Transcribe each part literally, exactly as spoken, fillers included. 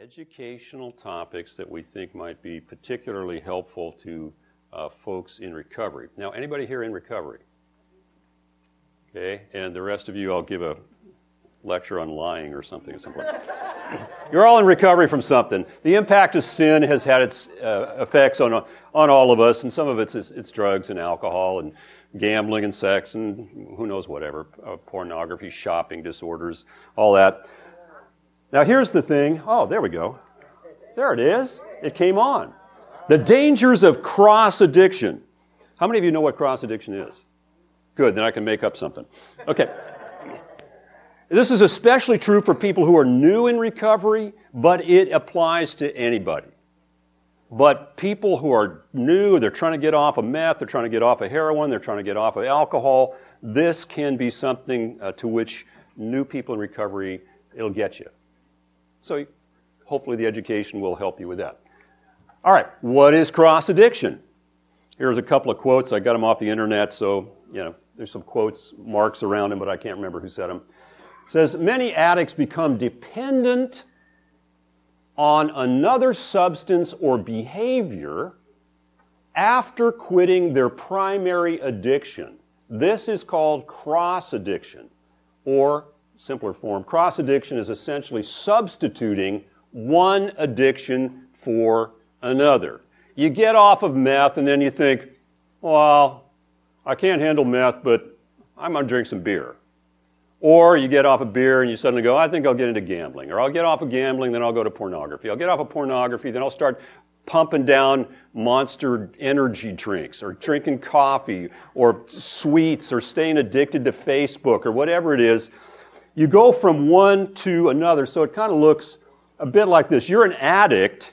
educational topics that we think might be particularly helpful to uh, folks in recovery. Now, anybody here in recovery? Okay, and the rest of you, I'll give a lecture on lying or something at some point. You're all in recovery from something. The impact of sin has had its uh, effects on on all of us, and some of it's, it's it's drugs and alcohol and gambling and sex and who knows whatever, uh, pornography, shopping disorders, all that. Now here's the thing. Oh, there we go. There it is. It came on. The dangers of cross addiction. How many of you know what cross addiction is? Good, then I can make up something. Okay. This is especially true for people who are new in recovery, but it applies to anybody. But people who are new, they're trying to get off of meth, they're trying to get off of heroin, they're trying to get off of alcohol, this can be something uh, to which new people in recovery, it'll get you. So hopefully the education will help you with that. All right, what is cross addiction? Here's a couple of quotes. I got them off the internet, so you know there's some quotes, marks around them, but I can't remember who said them. It says, many addicts become dependent on another substance or behavior after quitting their primary addiction. This is called cross addiction, or simpler form. Cross addiction is essentially substituting one addiction for another. You get off of meth and then you think, well, I can't handle meth, but I'm going to drink some beer. Or you get off of beer and you suddenly go, I think I'll get into gambling. Or I'll get off of gambling, then I'll go to pornography. I'll get off of pornography, then I'll start pumping down Monster energy drinks or drinking coffee or sweets or staying addicted to Facebook or whatever it is. You go from one to another, so it kind of looks a bit like this. You're an addict.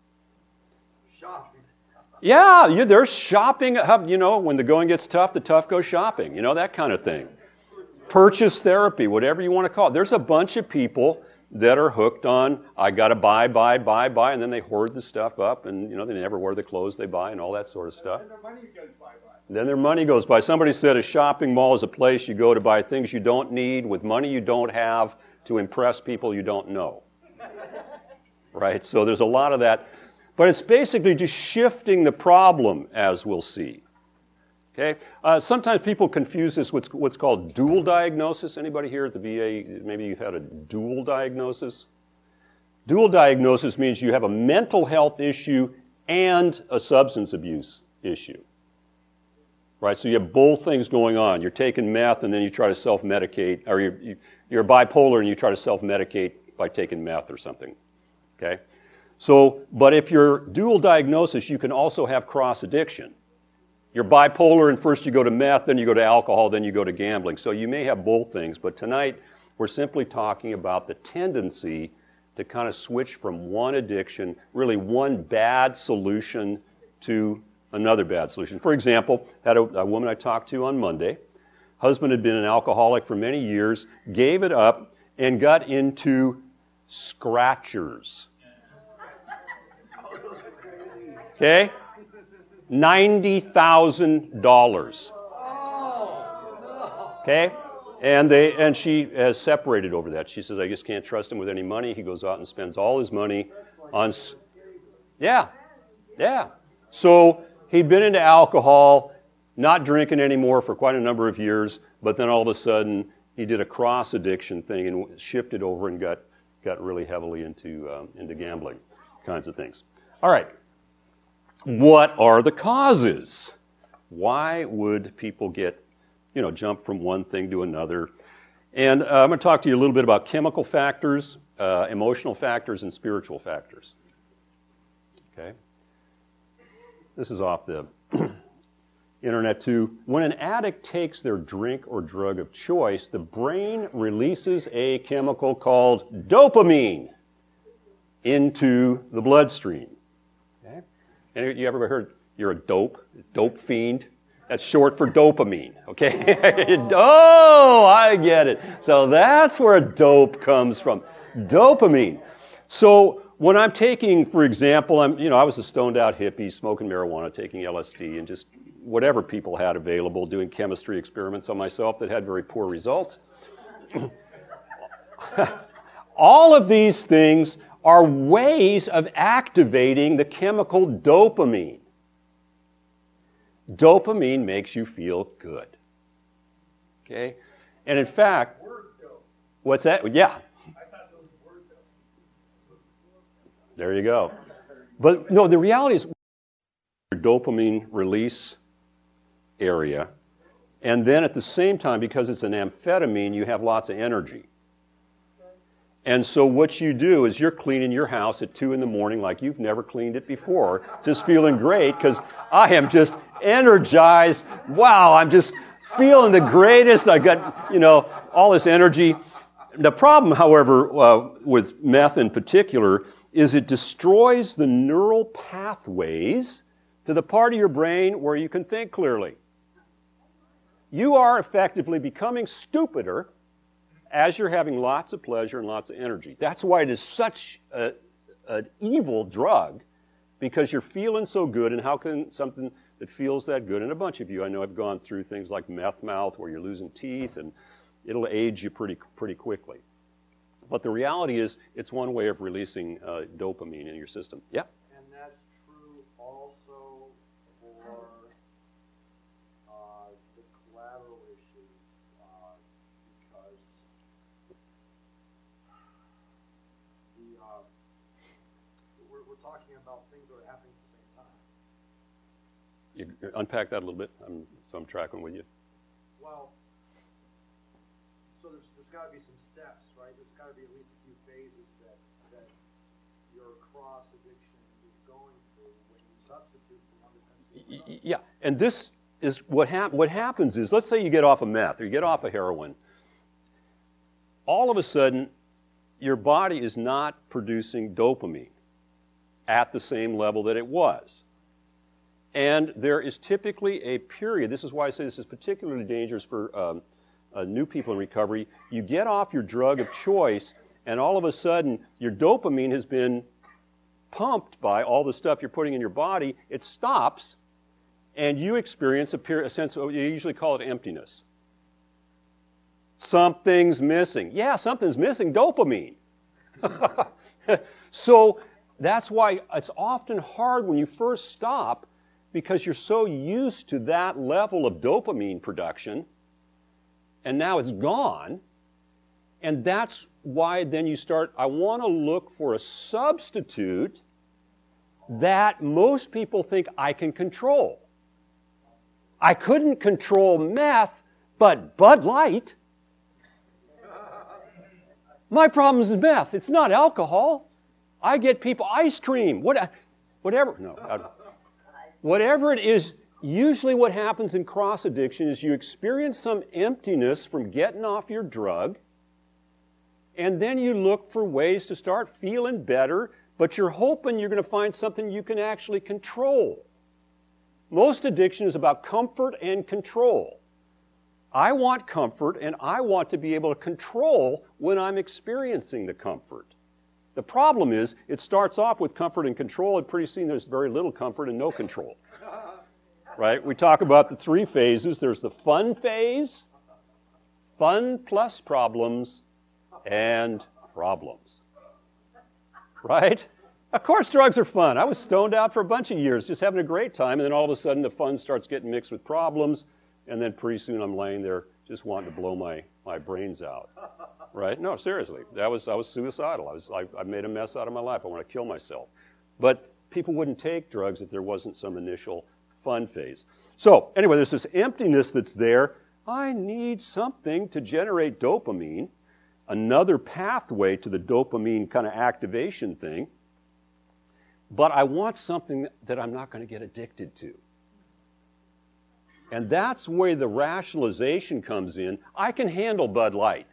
Shopping. Yeah, you, there's shopping. You know, when the going gets tough, the tough go shopping. You know, that kind of thing. Purchase therapy, whatever you want to call it. There's a bunch of people that are hooked on, I got to buy, buy, buy, buy, and then they hoard the stuff up, and you know they never wear the clothes they buy and all that sort of stuff. And their money goes by. Then their money goes by. Somebody said a shopping mall is a place you go to buy things you don't need with money you don't have to impress people you don't know. Right? So there's a lot of that. But it's basically just shifting the problem, as we'll see. Okay. Uh, sometimes people confuse this with what's called dual diagnosis. Anybody here at the V A, maybe you've had a dual diagnosis? Dual diagnosis means you have a mental health issue and a substance abuse issue. Right? So you have both things going on. You're taking meth and then you try to self-medicate, or you're, you're bipolar and you try to self-medicate by taking meth or something. Okay. So, but if you're dual diagnosis, you can also have cross addiction. You're bipolar, and first you go to meth, then you go to alcohol, then you go to gambling. So you may have both things, but tonight we're simply talking about the tendency to kind of switch from one addiction, really one bad solution, to another bad solution. For example, had a, a woman I talked to on Monday. Husband had been an alcoholic for many years, gave it up, and got into scratchers. Okay? ninety thousand dollars. Okay? And they and she has separated over that. She says, I just can't trust him with any money. He goes out and spends all his money on... Yeah. Yeah. So he'd been into alcohol, not drinking anymore for quite a number of years, but then all of a sudden he did a cross addiction thing and shifted over and got, got really heavily into um, into gambling kinds of things. All right. What are the causes? Why would people get, you know, jump from one thing to another? And uh, I'm going to talk to you a little bit about chemical factors, uh, emotional factors, and spiritual factors. Okay? This is off the internet too. When an addict takes their drink or drug of choice, the brain releases a chemical called dopamine into the bloodstream. And you ever heard you're a dope, dope fiend? That's short for dopamine, okay? Oh, I get it. So that's where dope comes from. Dopamine. So when I'm taking, for example, I'm, you know, I was a stoned out hippie, smoking marijuana, taking L S D, and just whatever people had available, doing chemistry experiments on myself that had very poor results. All of these things are ways of activating the chemical dopamine. Dopamine makes you feel good. Okay? And in fact, what's that? Yeah. There you go. But no, the reality is dopamine release area. And then at the same time, because it's an amphetamine, you have lots of energy. And so what you do is you're cleaning your house at two in the morning like you've never cleaned it before, just feeling great because I am just energized. Wow, I'm just feeling the greatest. I got, you know, all this energy. The problem, however, uh, with meth in particular, is it destroys the neural pathways to the part of your brain where you can think clearly. You are effectively becoming stupider as you're having lots of pleasure and lots of energy. That's why it is such a, an evil drug, because you're feeling so good, and how can something that feels that good, and a bunch of you I know have gone through things like meth mouth where you're losing teeth, and it'll age you pretty pretty quickly. But the reality is it's one way of releasing uh, dopamine in your system. Yeah? And that's true also for uh, the collateral issues, uh, because the uh, we're, we're talking about things that are happening at the same time. You unpack that a little bit, I'm, so I'm tracking with you. Well, so there's, there's got to be some steps, right? There's got to be at least a few phases that, that your cross addiction is going through when you substitute for one defensive. Yeah, and this is what, hap- what happens is, let's say you get off of meth or you get off of heroin. All of a sudden, your body is not producing dopamine at the same level that it was. And there is typically a period, this is why I say this is particularly dangerous for um, uh, new people in recovery. You get off your drug of choice, and all of a sudden, your dopamine has been pumped by all the stuff you're putting in your body. It stops, and you experience a, period, a sense of, you usually call it emptiness. Something's missing. Yeah, something's missing, dopamine. So that's why it's often hard when you first stop, because you're so used to that level of dopamine production, and now it's gone. And that's why then you start, I want to look for a substitute that most people think I can control. I couldn't control meth, but Bud Light. My problem is meth. It's not alcohol. I get people ice cream, what, whatever. No, I, whatever it is. Usually what happens in cross addiction is you experience some emptiness from getting off your drug, and then you look for ways to start feeling better, but you're hoping you're going to find something you can actually control. Most addiction is about comfort and control. I want comfort, and I want to be able to control when I'm experiencing the comfort. The problem is, it starts off with comfort and control, and pretty soon there's very little comfort and no control. Right? We talk about the three phases. There's the fun phase, fun plus problems, and problems. Right? Of course drugs are fun. I was stoned out for a bunch of years, just having a great time, and then all of a sudden the fun starts getting mixed with problems, and then pretty soon I'm laying there just wanting to blow my, my brains out. Right? No, seriously. That was I was suicidal. I was I, I made a mess out of my life. I want to kill myself. But people wouldn't take drugs if there wasn't some initial fun phase. So, anyway, there's this emptiness that's there. I need something to generate dopamine, another pathway to the dopamine kind of activation thing, but I want something that I'm not going to get addicted to. And that's where the rationalization comes in. I can handle Bud Light.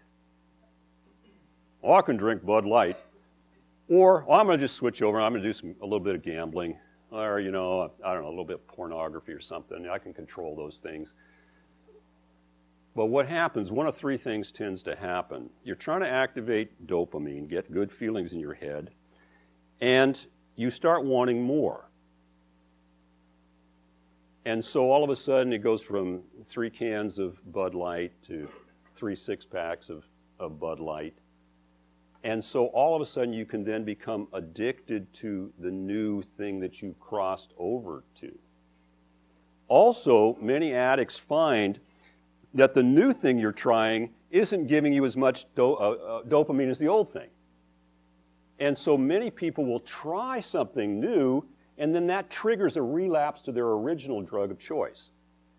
Or I can drink Bud Light. Or oh, I'm going to just switch over. I'm going to do some, a little bit of gambling. Or, you know, I don't know, a little bit of pornography or something. I can control those things. But what happens, one of three things tends to happen. You're trying to activate dopamine, get good feelings in your head, and you start wanting more. And so all of a sudden it goes from three cans of Bud Light to three six-packs of, of Bud Light. And so all of a sudden you can then become addicted to the new thing that you crossed over to. Also, many addicts find that the new thing you're trying isn't giving you as much do- uh, uh, dopamine as the old thing. And so many people will try something new, and then that triggers a relapse to their original drug of choice.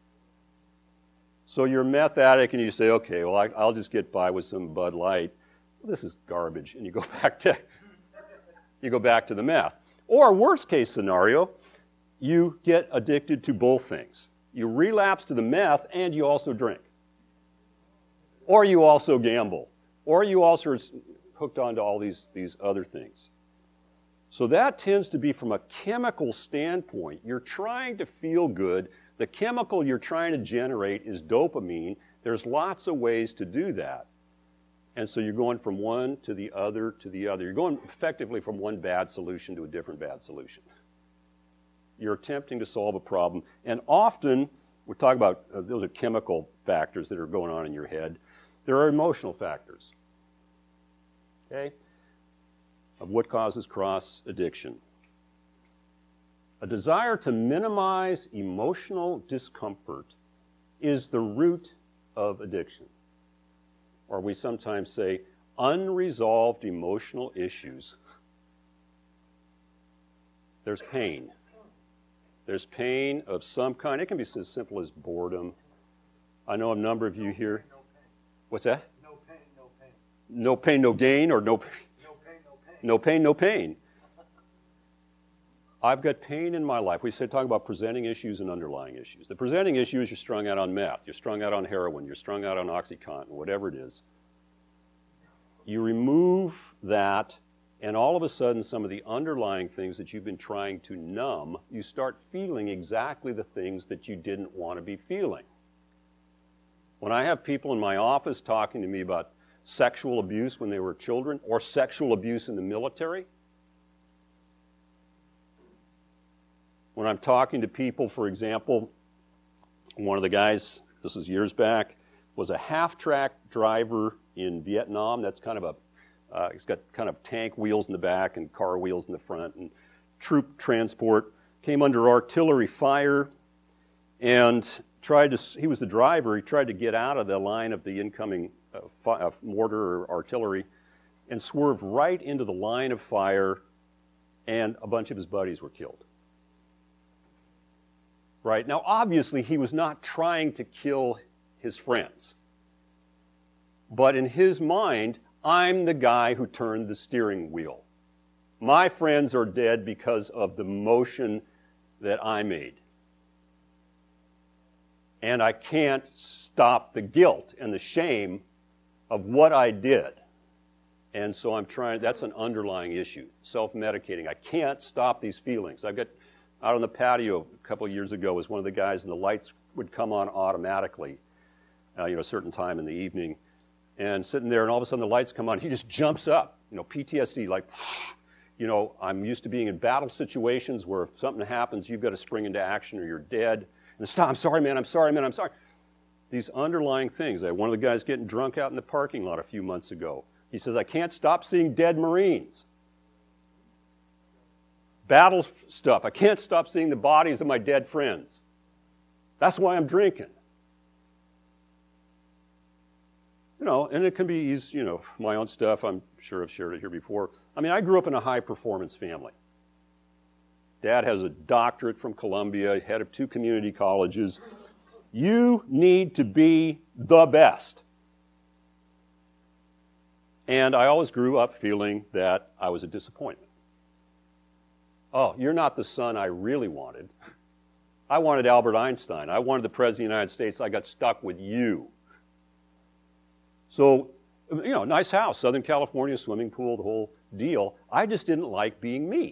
So you're a meth addict, and you say, okay, well, I, I'll just get by with some Bud Light. Well, this is garbage, and you go back to you go back to the meth. Or worst case scenario, you get addicted to both things. You relapse to the meth, and you also drink. Or you also gamble. Or you also are hooked onto all these, these other things. So that tends to be from a chemical standpoint. You're trying to feel good. The chemical you're trying to generate is dopamine. There's lots of ways to do that. And so you're going from one to the other to the other. You're going effectively from one bad solution to a different bad solution. You're attempting to solve a problem. And often, we're talking about, uh, those are chemical factors that are going on in your head. There are emotional factors, okay, of what causes cross addiction. A desire to minimize emotional discomfort is the root of addiction. Or we sometimes say unresolved emotional issues. There's pain. There's pain of some kind. It can be as simple as boredom. I know a number of you here. What's that? No pain, no pain. No pain, no gain, or no pain? No pain, no pain. No pain, no pain. I've got pain in my life. We said talk about presenting issues and underlying issues. The presenting issue is you're strung out on meth, you're strung out on heroin, you're strung out on OxyContin, whatever it is. You remove that, and all of a sudden some of the underlying things that you've been trying to numb, you start feeling exactly the things that you didn't want to be feeling. When I have people in my office talking to me about sexual abuse when they were children or sexual abuse in the military, when I'm talking to people, for example, one of the guys, this is years back, was a half-track driver in Vietnam. That's kind of a, uh, he's got kind of tank wheels in the back and car wheels in the front, and troop transport. Came under artillery fire and tried to, he was the driver, he tried to get out of the line of the incoming uh, fi- uh, mortar or artillery and swerved right into the line of fire, and a bunch of his buddies were killed. Right? Now, obviously, he was not trying to kill his friends. But in his mind, I'm the guy who turned the steering wheel. My friends are dead because of the motion that I made. And I can't stop the guilt and the shame of what I did. And so I'm trying, that's an underlying issue, self-medicating. I can't stop these feelings. I've got, out on the patio a couple of years ago was one of the guys, and the lights would come on automatically, uh, you know, a certain time in the evening, and sitting there, and all of a sudden the lights come on. He just jumps up, you know, P T S D, like, you know, I'm used to being in battle situations where if something happens, you've got to spring into action or you're dead. And stop, I'm sorry, man, I'm sorry, man, I'm sorry. These underlying things. I had one of the guys getting drunk out in the parking lot a few months ago. He says, I can't stop seeing dead Marines. Battle stuff. I can't stop seeing the bodies of my dead friends. That's why I'm drinking. You know, and it can be, you know, my own stuff. I'm sure I've shared it here before. I mean, I grew up in a high-performance family. Dad has a doctorate from Columbia, head of two community colleges. You need to be the best. And I always grew up feeling that I was a disappointment. Oh, you're not the son I really wanted. I wanted Albert Einstein. I wanted the President of the United States. I got stuck with you. So, you know, nice house, Southern California, swimming pool, the whole deal. I just didn't like being me.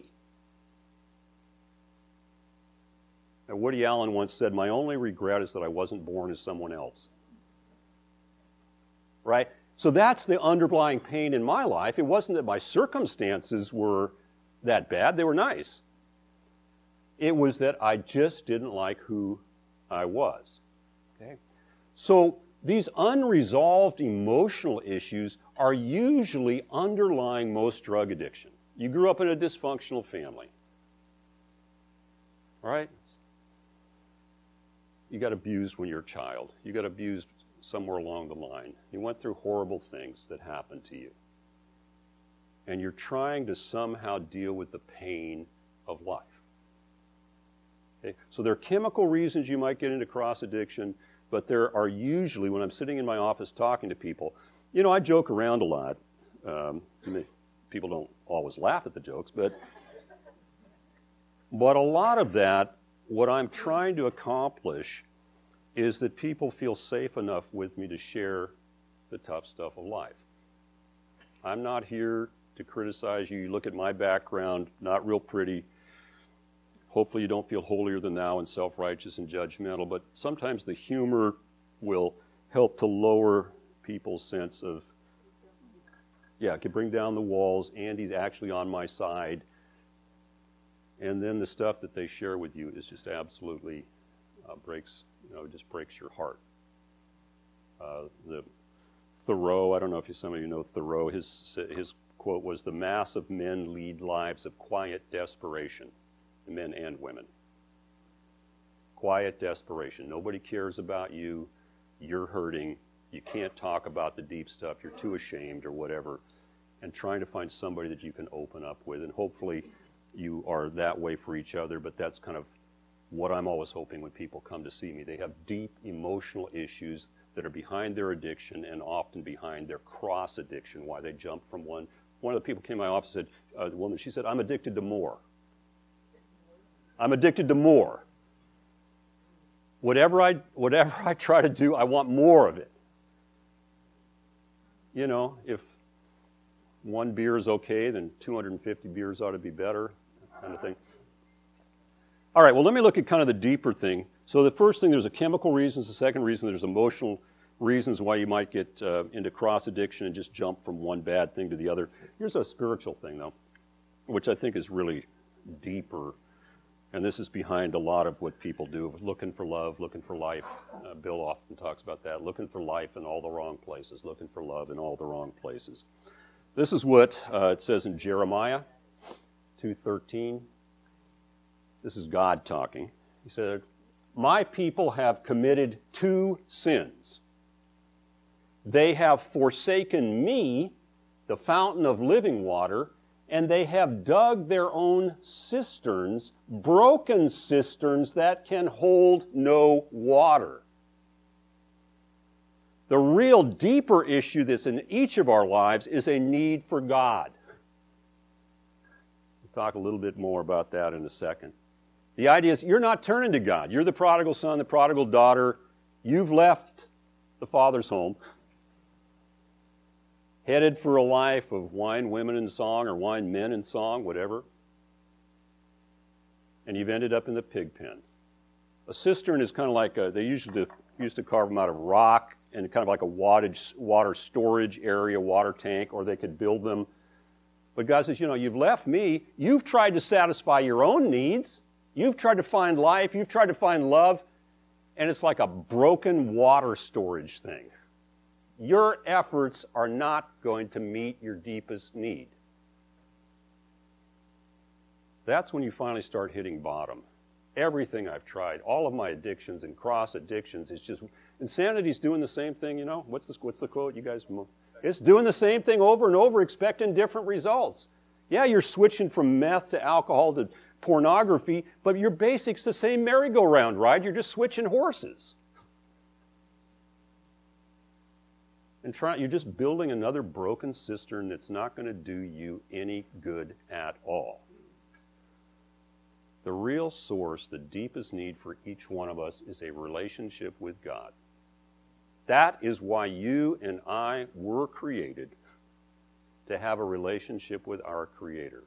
Now, Woody Allen once said, my only regret is that I wasn't born as someone else. Right? So that's the underlying pain in my life. It wasn't that my circumstances were that bad. They were nice. It was that I just didn't like who I was. Okay? So these unresolved emotional issues are usually underlying most drug addiction. You grew up in a dysfunctional family, right? You got abused when you were a child. You got abused somewhere along the line. You went through horrible things that happened to you. And you're trying to somehow deal with the pain of life. Okay? So there are chemical reasons you might get into cross addiction, but there are usually, when I'm sitting in my office talking to people, you know, I joke around a lot. Um, people don't always laugh at the jokes, but but a lot of that, what I'm trying to accomplish is that people feel safe enough with me to share the tough stuff of life. I'm not here to criticize you. You look at my background, not real pretty. Hopefully you don't feel holier than thou and self-righteous and judgmental, but sometimes the humor will help to lower people's sense of, yeah, it can bring down the walls. Andy's actually on my side. And then the stuff that they share with you is just absolutely uh, breaks, you know, just breaks your heart. Uh, the Thoreau, I don't know if you, some of you know Thoreau, his, his quote was, "The mass of men lead lives of quiet desperation," men and women. Quiet desperation. Nobody cares about you. You're hurting. You can't talk about the deep stuff. You're too ashamed or whatever. And trying to find somebody that you can open up with. And hopefully you are that way for each other, but that's kind of what I'm always hoping when people come to see me. They have deep emotional issues that are behind their addiction and often behind their cross addiction, why they jump from one. One of the people came to my office and said, uh, the woman, she said, "I'm addicted to more. I'm addicted to more. Whatever I, whatever I try to do, I want more of it." You know, if one beer is okay, then two hundred fifty beers ought to be better, kind of thing. All right, well, let me look at kind of the deeper thing. So the first thing, there's a chemical reasons. The second reason, there's emotional reasons why you might get uh, into cross addiction and just jump from one bad thing to the other. Here's a spiritual thing, though, which I think is really deeper. And this is behind a lot of what people do, looking for love, looking for life. Uh, Bill often talks about that, looking for life in all the wrong places, looking for love in all the wrong places. This is what uh, it says in Jeremiah two thirteen. This is God talking. He said, "My people have committed two sins. They have forsaken me, the fountain of living water, and they have dug their own cisterns, broken cisterns that can hold no water." The real deeper issue that's in each of our lives is a need for God. We'll talk a little bit more about that in a second. The idea is you're not turning to God. You're the prodigal son, the prodigal daughter. You've left the Father's home, headed for a life of wine, women, and song, or wine, men, and song, whatever. And you've ended up in the pig pen. A cistern is kind of like a, they usually used to carve them out of rock and kind of like a wattage, water storage area, water tank, or they could build them. But God says, you know, you've left me. You've tried to satisfy your own needs. You've tried to find life. You've tried to find love. And it's like a broken water storage thing. Your efforts are not going to meet your deepest need. That's when you finally start hitting bottom. Everything I've tried, all of my addictions and cross addictions, it's just, insanity's doing the same thing, you know? What's the, what's the quote, you guys? It's doing the same thing over and over, expecting different results. Yeah, you're switching from meth to alcohol to pornography, but your basic's the same merry-go-round ride. You're just switching horses. And try, you're just building another broken cistern that's not going to do you any good at all. The real source, the deepest need for each one of us is a relationship with God. That is why you and I were created, to have a relationship with our Creator.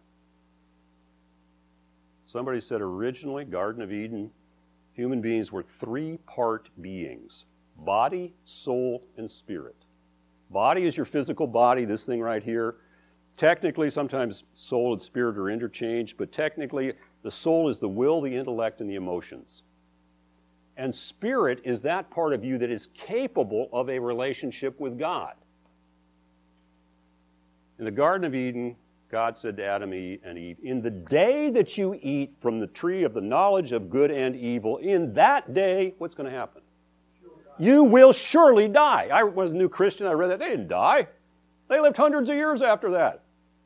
Somebody said originally, Garden of Eden, human beings were three-part beings: body, soul, and spirit. Body is your physical body, this thing right here. Technically, sometimes soul and spirit are interchanged, but technically, the soul is the will, the intellect, and the emotions. And spirit is that part of you that is capable of a relationship with God. In the Garden of Eden, God said to Adam and Eve, in the day that you eat from the tree of the knowledge of good and evil, in that day, what's going to happen? You will surely die. I was a new Christian. I read that. They didn't die. They lived hundreds of years after that.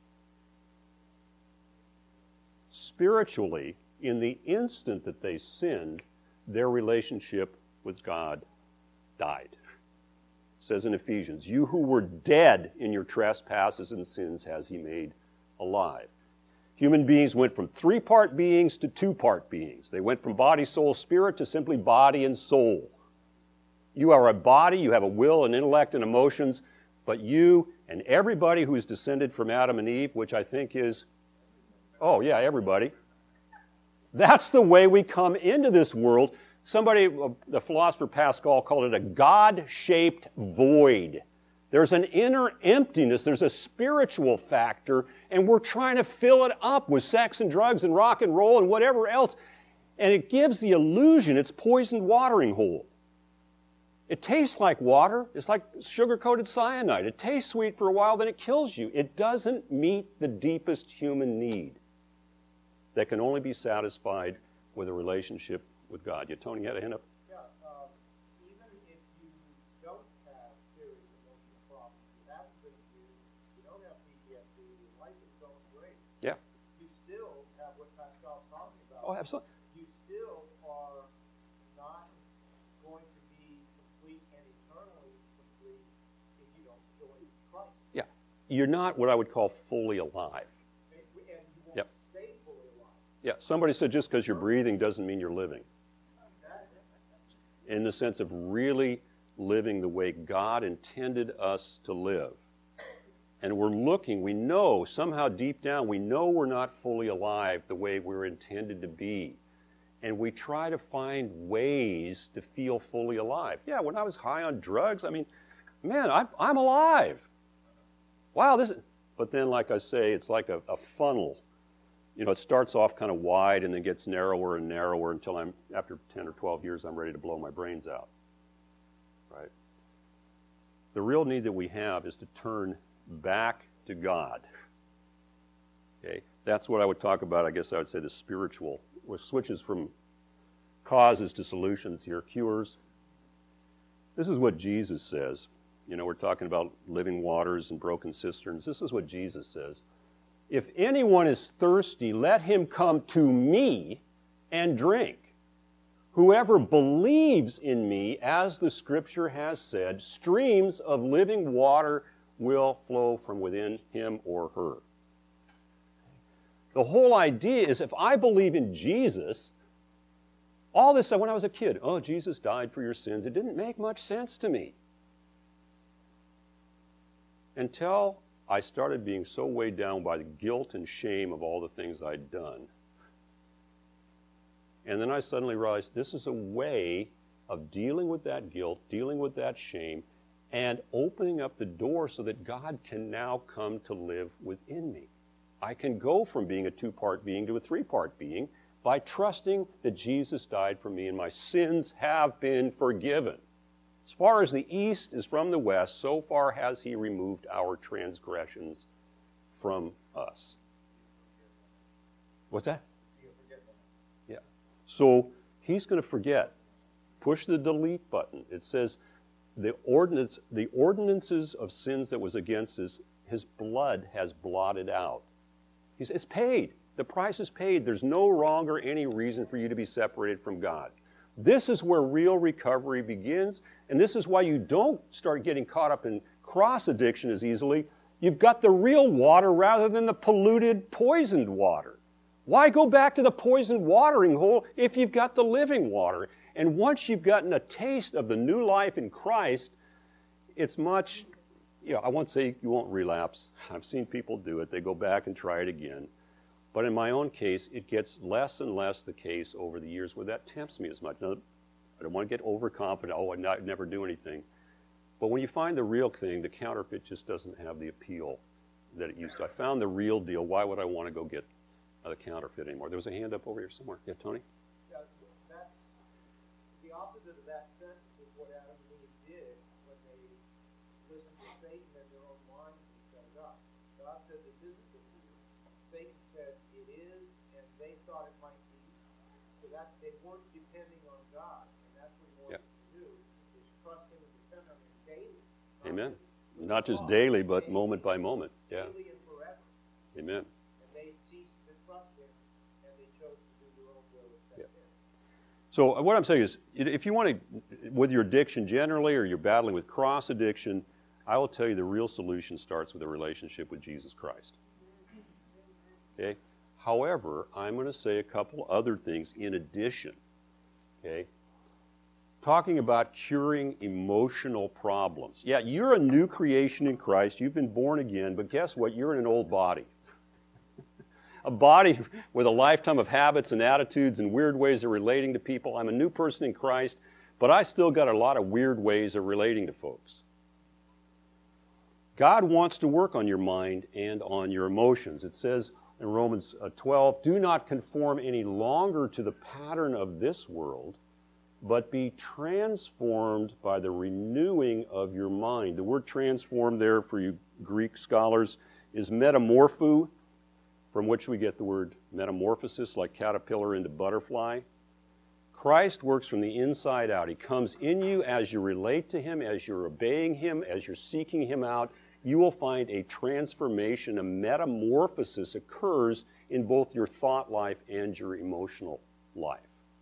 Spiritually, in the instant that they sinned, their relationship with God died. It says in Ephesians, you who were dead in your trespasses and sins has he made alive. Human beings went from three-part beings to two-part beings. They went from body, soul, spirit to simply body and soul. You are a body, you have a will, an intellect, and emotions, but you and everybody who is descended from Adam and Eve, which I think is, oh yeah, everybody. That's the way we come into this world. Somebody, the philosopher Pascal, called it a God-shaped void. There's an inner emptiness. There's a spiritual factor, and we're trying to fill it up with sex and drugs and rock and roll and whatever else. And it gives the illusion it's poisoned watering hole. It tastes like water. It's like sugar-coated cyanide. It tastes sweet for a while, then it kills you. It doesn't meet the deepest human need that can only be satisfied with a relationship with God. Yeah, Tony, you had a hand up? Yeah, um, even if you don't have serious emotional problems, you haven't been abused, you don't have P T S D, your life is going great. Yeah. You still have what Pascal's talking about. Oh, absolutely. You still are not going to be complete and eternally complete if you don't join Christ. Yeah. You're not what I would call fully alive. And you won't Yep. stay fully alive. Yeah, somebody said just because you're breathing doesn't mean you're living. In the sense of really living the way God intended us to live. And we're looking, we know, somehow deep down, we know we're not fully alive the way we're intended to be. And we try to find ways to feel fully alive. Yeah, when I was high on drugs, I mean, man, I'm, I'm alive. Wow, this is... But then, like I say, it's like a, a funnel. You know, it starts off kind of wide and then gets narrower and narrower until I'm, after ten or twelve years, I'm ready to blow my brains out. Right? The real need that we have is to turn back to God. Okay? That's what I would talk about, I guess I would say the spiritual, which switches from causes to solutions here, cures. This is what Jesus says. You know, we're talking about living waters and broken cisterns. This is what Jesus says. If anyone is thirsty, let him come to me and drink. Whoever believes in me, as the Scripture has said, streams of living water will flow from within him or her. The whole idea is if I believe in Jesus, all this, when I was a kid, oh, Jesus died for your sins, it didn't make much sense to me. Until I started being so weighed down by the guilt and shame of all the things I'd done. And then I suddenly realized this is a way of dealing with that guilt, dealing with that shame, and opening up the door so that God can now come to live within me. I can go from being a two-part being to a three-part being by trusting that Jesus died for me and my sins have been forgiven. As far as the east is from the west, so far has he removed our transgressions from us. What's that? Yeah. So he's going to forget. Push the delete button. It says the ordinance, the ordinances of sins that was against us, his blood has blotted out. He says, it's paid. The price is paid. There's no longer any reason for you to be separated from God. This is where real recovery begins, and this is why you don't start getting caught up in cross addiction as easily. You've got the real water rather than the polluted, poisoned water. Why go back to the poisoned watering hole if you've got the living water? And once you've gotten a taste of the new life in Christ, it's much, you know, I won't say you won't relapse. I've seen people do it. They go back and try it again. But in my own case, it gets less and less the case over the years where that tempts me as much. Now, I don't want to get overconfident. Oh, I'd never do anything. But when you find the real thing, the counterfeit just doesn't have the appeal that it used to. I found the real deal. Why would I want to go get the counterfeit anymore? There was a hand up over here somewhere. Yeah, Tony? Yeah, that, the opposite of that sentence is what Adam and Eve did when they listened to Satan and their own minds instead of God. God said, this isn't the truth. Satan said, it is, and they thought it might be. So that they weren't depending on God. And that's what he wants Yeah. us to do, is trust him and depend on him daily. Amen. Not just daily, but moment by moment. Yeah. Daily and forever. Amen. And they ceased to trust him, and they chose to do their own will instead of him. So what I'm saying is, if you want to, with your addiction generally, or you're battling with cross addiction, I will tell you the real solution starts with a relationship with Jesus Christ. Okay? However, I'm going to say a couple other things in addition. Okay? Talking about curing emotional problems. Yeah, you're a new creation in Christ. You've been born again, but guess what? You're in an old body. A body with a lifetime of habits and attitudes and weird ways of relating to people. I'm a new person in Christ, but I still got a lot of weird ways of relating to folks. God wants to work on your mind and on your emotions. It says in Romans twelve, do not conform any longer to the pattern of this world, but be transformed by the renewing of your mind. The word transform there, for you Greek scholars, is metamorpho, from which we get the word metamorphosis, like caterpillar into butterfly. Christ works from the inside out. He comes in you as you relate to Him, as you're obeying Him, as you're seeking Him out. You will find a transformation, a metamorphosis occurs in both your thought life and your emotional life.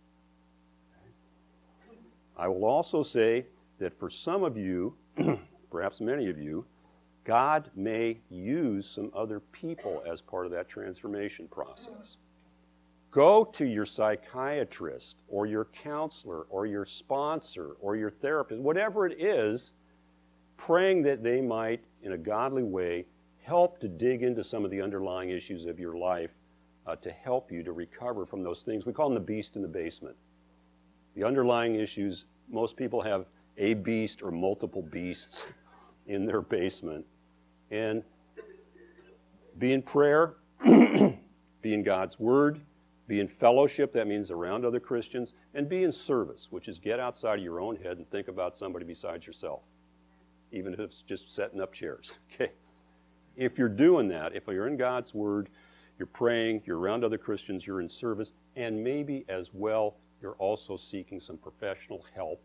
I will also say that for some of you, perhaps many of you, God may use some other people as part of that transformation process. Go to your psychiatrist or your counselor or your sponsor or your therapist, whatever it is, praying that they might, in a godly way, help to dig into some of the underlying issues of your life uh, to help you to recover from those things. We call them the beast in the basement. The underlying issues, most people have a beast or multiple beasts in their basement. And be in prayer, be in God's Word, be in fellowship, that means around other Christians, and be in service, which is get outside of your own head and think about somebody besides yourself, even if it's just setting up chairs. Okay? If you're doing that, if you're in God's Word, you're praying, you're around other Christians, you're in service, and maybe as well you're also seeking some professional help,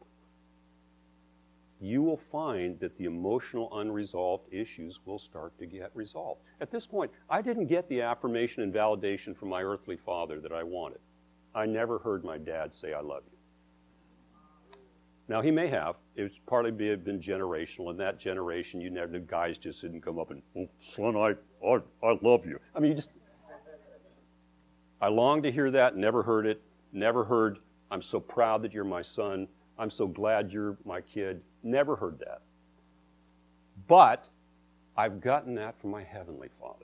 you will find that the emotional unresolved issues will start to get resolved. At this point, I didn't get the affirmation and validation from my earthly father that I wanted. I never heard my dad say, I love you. Now, he may have. It's partly been generational. In that generation, you never, the guys just didn't come up and, oh, son, I, I, I love you. I mean, you just, I long to hear that, never heard it, never heard, I'm so proud that you're my son. I'm so glad you're my kid. Never heard that. But I've gotten that from my Heavenly Father.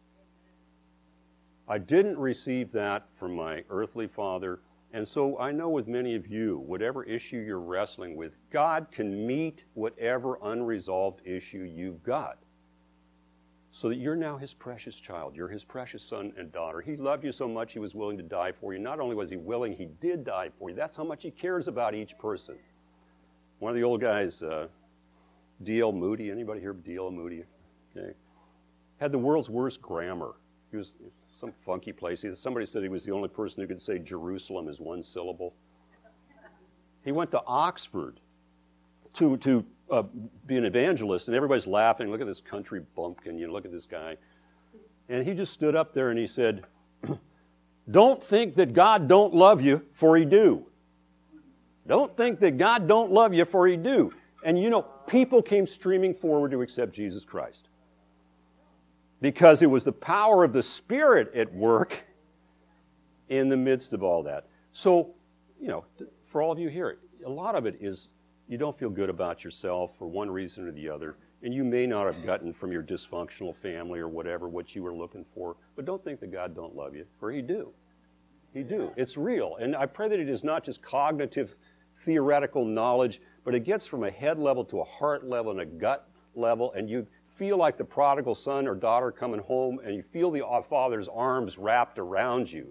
I didn't receive that from my earthly father. And so I know with many of you, whatever issue you're wrestling with, God can meet whatever unresolved issue you've got. So that you're now His precious child. You're His precious son and daughter. He loved you so much He was willing to die for you. Not only was He willing, He did die for you. That's how much He cares about each person. One of the old guys, uh, D L Moody, anybody here D L Moody? Okay. Had the world's worst grammar. He was some funky place. Somebody said he was the only person who could say Jerusalem as one syllable. He went to Oxford to to uh, be an evangelist, and everybody's laughing. Look at this country bumpkin. You know, look at this guy. And he just stood up there and he said, don't think that God don't love you, for He do. Don't think that God don't love you, for He do. And you know, people came streaming forward to accept Jesus Christ. Because it was the power of the Spirit at work in the midst of all that. So, you know, for all of you here, a lot of it is you don't feel good about yourself for one reason or the other, and you may not have gotten from your dysfunctional family or whatever what you were looking for, but don't think that God don't love you, for He do. He do. It's real. And I pray that it is not just cognitive, theoretical knowledge, but it gets from a head level to a heart level and a gut level, and you feel like the prodigal son or daughter coming home, and you feel the Father's arms wrapped around you.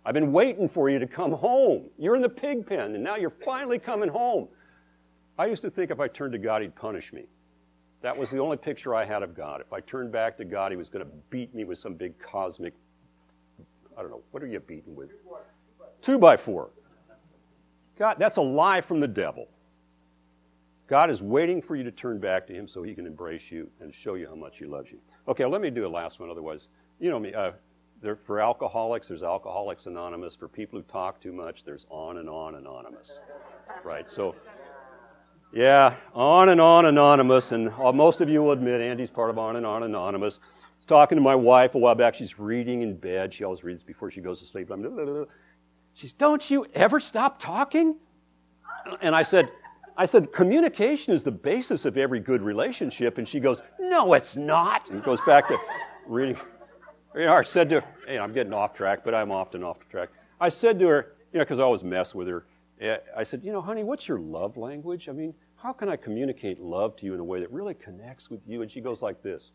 I've been waiting for you to come home. You're in the pig pen, and now you're finally coming home. I used to think if I turned to God, He'd punish me. That was the only picture I had of God. If I turned back to God, He was going to beat me with some big cosmic, I don't know, what are you beaten with? Two by four. God, that's a lie from the devil. God is waiting for you to turn back to Him so He can embrace you and show you how much He loves you. Okay, let me do a last one. Otherwise, you know me. Uh, there, for alcoholics, there's Alcoholics Anonymous. For people who talk too much, there's On and On Anonymous. Right? So, yeah, On and On Anonymous. And uh, most of you will admit Andy's part of On and On Anonymous. I was talking to my wife a while back. She's reading in bed. She always reads before she goes to sleep. I'm, she says, "Don't you ever stop talking?" And I said, I said, communication is the basis of every good relationship. And she goes, "No, it's not." And goes back to reading. You know, I said to her, hey, I'm getting off track, but I'm often off track. I said to her, you know, because I always mess with her, I said, you know, honey, what's your love language? I mean, how can I communicate love to you in a way that really connects with you? And she goes like this.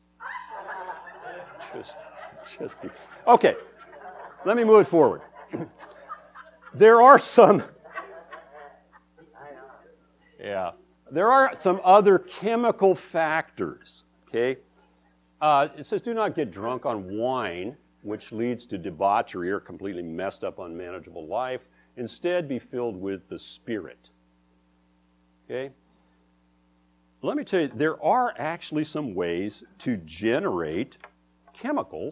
Just, just be. Okay, let me move it forward. There are some... Yeah. There are some other chemical factors, okay? Uh, it says, do not get drunk on wine, which leads to debauchery or completely messed up, unmanageable life. Instead, be filled with the Spirit. Okay? Let me tell you, there are actually some ways to generate chemicals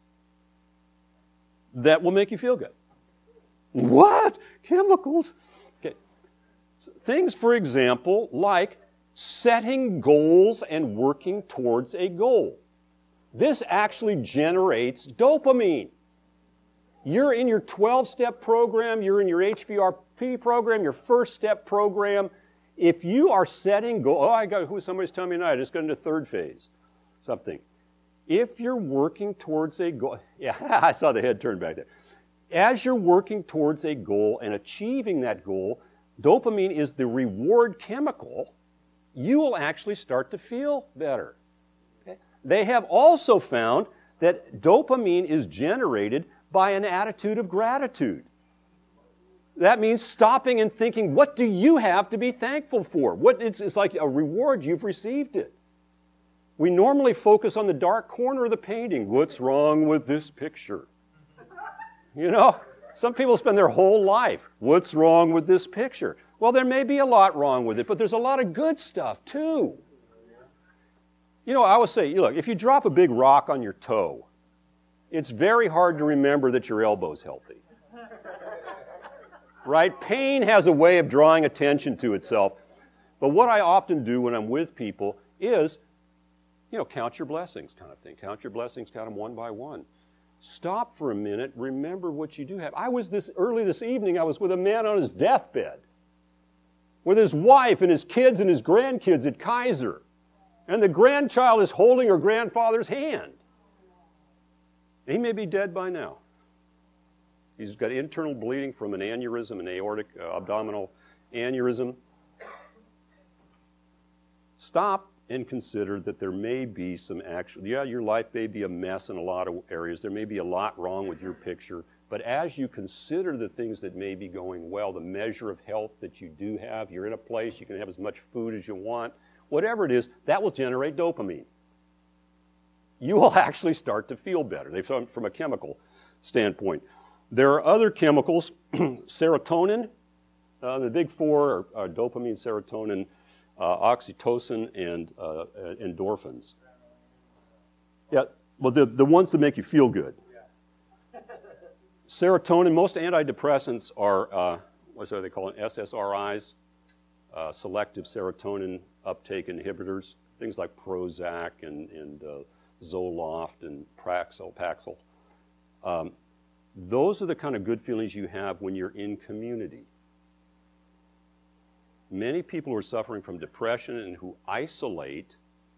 that will make you feel good. What? Chemicals? Okay. Things, for example, like setting goals and working towards a goal. This actually generates dopamine. You're in your twelve-step program, you're in your H V R P program, your first-step program. If you are setting goals, oh, I got who somebody's telling me tonight, I just got into third phase, something. If you're working towards a goal, yeah, I saw the head turn back there. As you're working towards a goal and achieving that goal, dopamine is the reward chemical. You will actually start to feel better. Okay? They have also found that dopamine is generated by an attitude of gratitude. That means stopping and thinking, what do you have to be thankful for? What, it's, it's like a reward, you've received it. We normally focus on the dark corner of the painting. What's wrong with this picture? You know, some people spend their whole life, what's wrong with this picture? Well, there may be a lot wrong with it, but there's a lot of good stuff, too. You know, I always say, look, if you drop a big rock on your toe, it's very hard to remember that your elbow's healthy. Right? Pain has a way of drawing attention to itself. But what I often do when I'm with people is, you know, count your blessings kind of thing. Count your blessings, count them one by one. Stop for a minute, remember what you do have. I was this, early this evening, I was with a man on his deathbed, with his wife and his kids and his grandkids at Kaiser. And the grandchild is holding her grandfather's hand. He may be dead by now. He's got internal bleeding from an aneurysm, an aortic uh, abdominal aneurysm. Stop and consider that there may be some actual, yeah, your life may be a mess in a lot of areas. There may be a lot wrong with your picture. But as you consider the things that may be going well, the measure of health that you do have, you're in a place, you can have as much food as you want, whatever it is, that will generate dopamine. You will actually start to feel better. They've found from a chemical standpoint. There are other chemicals, serotonin. Uh, the big four are, are dopamine, serotonin, uh, oxytocin, and uh, endorphins. Yeah, well, the, the ones that make you feel good. Serotonin, most antidepressants are, uh, what are they called, S S R Is, uh, selective serotonin uptake inhibitors, things like Prozac and, and uh, Zoloft and Praxil, Paxil. Um, those are the kind of good feelings you have when you're in community. Many people who are suffering from depression and who isolate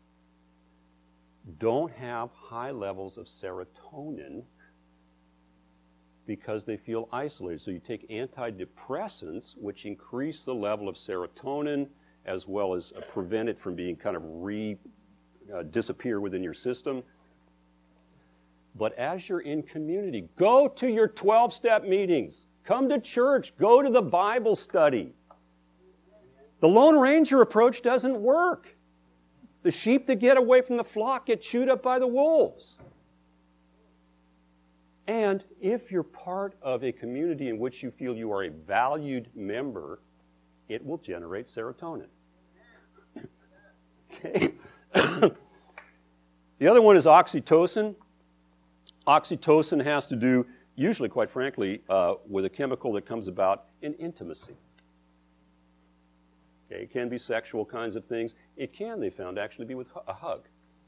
don't have high levels of serotonin because they feel isolated. So you take antidepressants, which increase the level of serotonin as well as uh, prevent it from being kind of re, uh, disappear within your system. But as you're in community, go to your twelve-step meetings. Come to church. Go to the Bible study. The Lone Ranger approach doesn't work. The sheep that get away from the flock get chewed up by the wolves. And if you're part of a community in which you feel you are a valued member, it will generate serotonin. Okay. The other one is oxytocin. Oxytocin has to do, usually, quite frankly, uh, with a chemical that comes about in intimacy. Okay, it can be sexual kinds of things. It can, they found, actually be with a hug.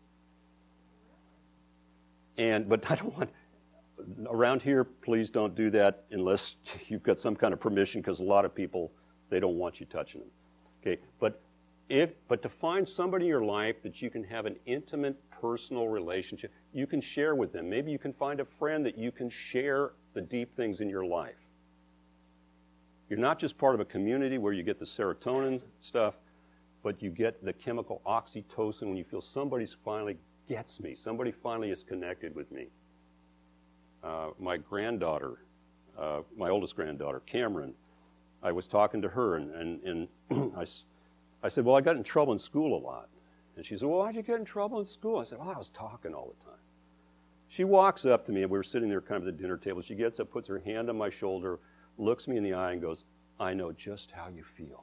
And but I don't want around here. Please don't do that unless you've got some kind of permission, because a lot of people, they don't want you touching them. Okay, but if but to find somebody in your life that you can have an intimate, personal relationship, you can share with them. Maybe you can find a friend that you can share the deep things in your life. You're not just part of a community where you get the serotonin stuff, but you get the chemical oxytocin when you feel somebody's finally gets me. Somebody finally is connected with me. Uh, my granddaughter, uh, my oldest granddaughter, Cameron, I was talking to her, and, and, and I, I said, well, I got in trouble in school a lot. And she said, well, why'd you get in trouble in school? I said, well, I was talking all the time. She walks up to me, and we were sitting there kind of at the dinner table. She gets up, puts her hand on my shoulder, looks me in the eye and goes, I know just how you feel.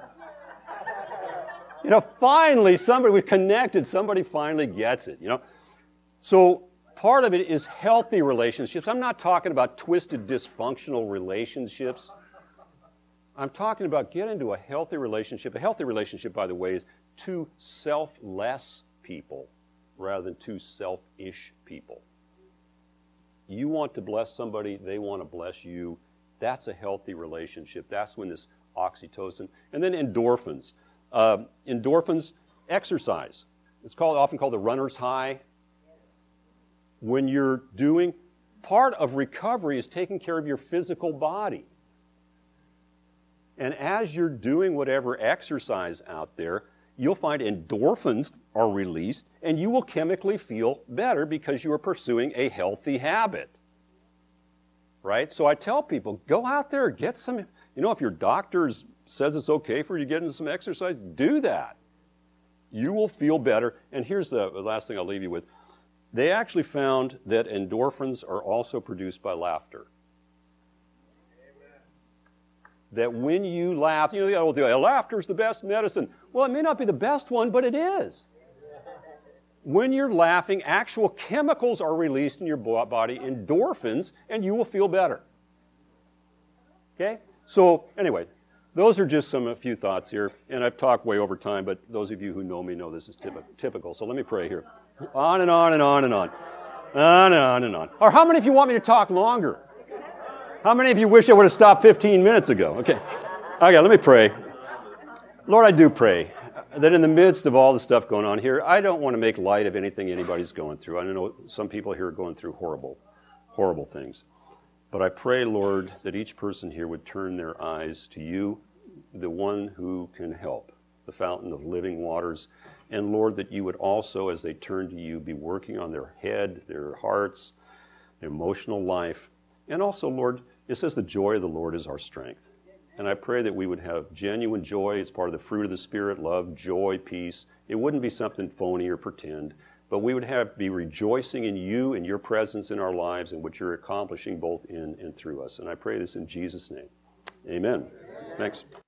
You know, finally, somebody, we've connected, somebody finally gets it, you know. So part of it is healthy relationships. I'm not talking about twisted, dysfunctional relationships. I'm talking about get into a healthy relationship. A healthy relationship, by the way, is two selfless people rather than two selfish people. You want to bless somebody, they want to bless you. That's a healthy relationship. That's when this oxytocin. And then endorphins. Uh, endorphins, exercise. It's called often called the runner's high. When you're doing, part of recovery is taking care of your physical body. And as you're doing whatever exercise out there, you'll find endorphins are released, and you will chemically feel better because you are pursuing a healthy habit. Right? So I tell people, go out there, get some, you know, if your doctor says it's okay for you to get into some exercise, do that. You will feel better. And here's the, the last thing I'll leave you with. They actually found that endorphins are also produced by laughter. That when you laugh, you know, the old thing, laughter's the best medicine. Well, it may not be the best one, but it is. When you're laughing, actual chemicals are released in your body, endorphins, and you will feel better. Okay? So, anyway, those are just some a few thoughts here. And I've talked way over time, but those of you who know me know this is typical. So let me pray here. On and on and on and on. On and on and on. Or how many of you want me to talk longer? How many of you wish I would have stopped fifteen minutes ago? Okay. Okay, let me pray. Lord, I do pray that in the midst of all the stuff going on here, I don't want to make light of anything anybody's going through. I know some people here are going through horrible, horrible things. But I pray, Lord, that each person here would turn their eyes to you, the one who can help, the fountain of living waters. And, Lord, that you would also, as they turn to you, be working on their head, their hearts, their emotional life. And also, Lord, it says the joy of the Lord is our strength. And I pray that we would have genuine joy. It's part of the fruit of the Spirit, love, joy, peace. It wouldn't be something phony or pretend, but we would have be rejoicing in you and your presence in our lives and what you're accomplishing both in and through us. And I pray this in Jesus' name. Amen. Amen. Thanks.